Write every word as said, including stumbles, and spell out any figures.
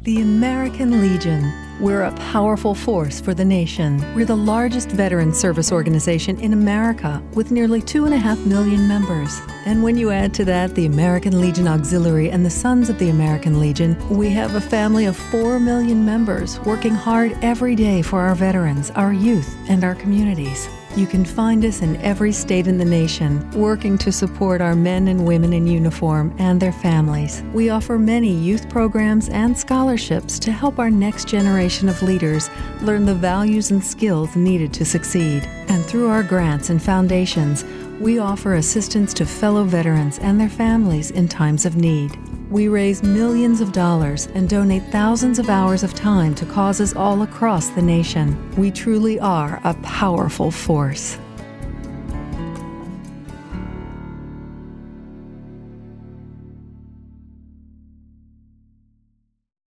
The American Legion. We're a powerful force for the nation. We're the largest veteran service organization in America with nearly two and a half million members. And when you add to that the American Legion Auxiliary and the Sons of the American Legion, we have a family of four million members working hard every day for our veterans, our youth, and our communities. You can find us in every state in the nation, working to support our men and women in uniform and their families. We offer many youth programs and scholarships to help our next generation of leaders learn the values and skills needed to succeed. And through our grants and foundations, we offer assistance to fellow veterans and their families in times of need. We raise millions of dollars and donate thousands of hours of time to causes all across the nation. We truly are a powerful force.